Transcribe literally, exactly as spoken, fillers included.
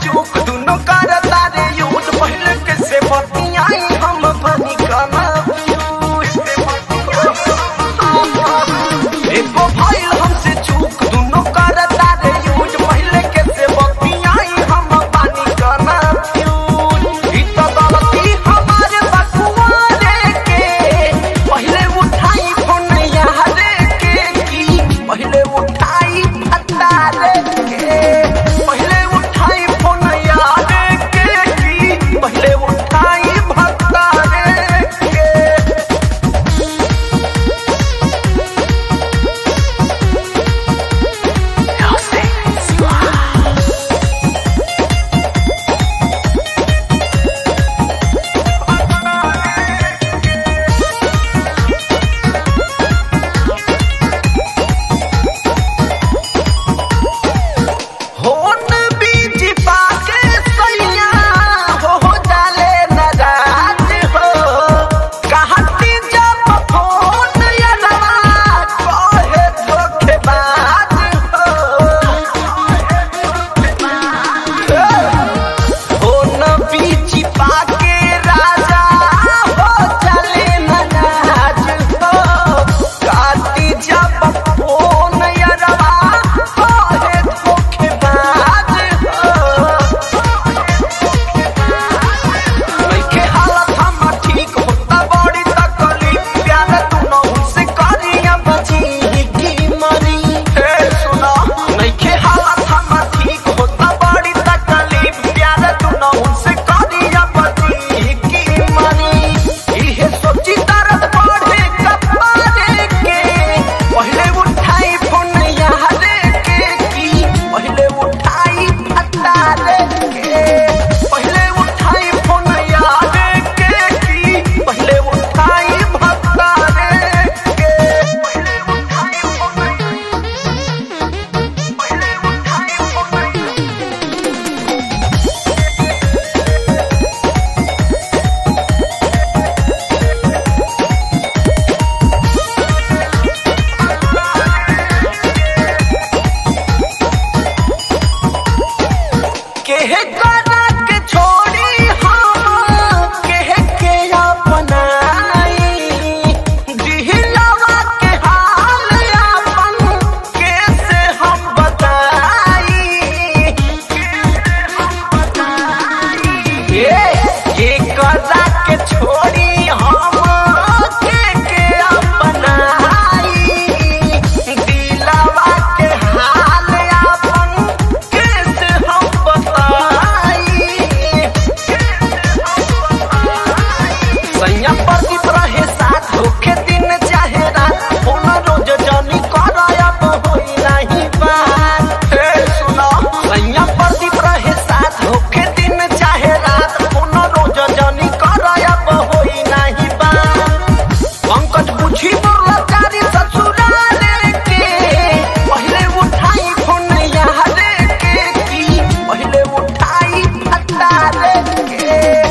चूक दुनो करता रे यूज पहले कैसे बतियाई हम बनी कना एको भाई हमसे चूक दुनो करता रे यूज पहले कैसे बतियाई हम बनी कना ई तो गलती हमारे बकुआरे के पहले उठाई फोन यारे के की पहले उठाई फटारे के पहले उठाई फोन यारे के की पहले उठाई भतारे के होन बीच पाके सैया हो हो डाले नाराज हो कहती जब फोन यनवा कहे धोखेबाज हो होन बीच पाके राजा हो डाले नाराज हो कहती जब फोन यनवा कहे धोखेबाज हो लइके हालत हमर ठीक होता बड़ी तकलीफ प्यार तू न उनसे करिया बची की मरी हे सुना लइके हालत हमर ठीक होता बड़ी तकलीफ प्यार तू न उनसे करिया बची की मरी इहे सोची दर्द बढ़े कपारे के पहले उठाई फोन यारे के की पहले उठाई फटारे के पहले उठाई फोन यारे के की पहले उठाई भतारे के पहले उठाई फोन पहले उठाई फोन केहे करा के छोड़ी हम केहे के अपनाई दिलवा के हाल अपन कैसे हम बताई ये के करा के छोड़ी हम के के अपनाई दिलवा के हाल अपन कैसे हम बताई सैया प्रदीप रहे साथ होके दिन चाहे रात फोन रोज जानी करायब होई नहीं बात हे सुना सैया प्रदीप रहे साथ होके दिन चाहे रात फोन रोज जानी करायब होई नहीं बात पंकज बुझी बुलाचारी ससुराले के पहले उठाई फोन यारे के की पहले उठाई फटारे के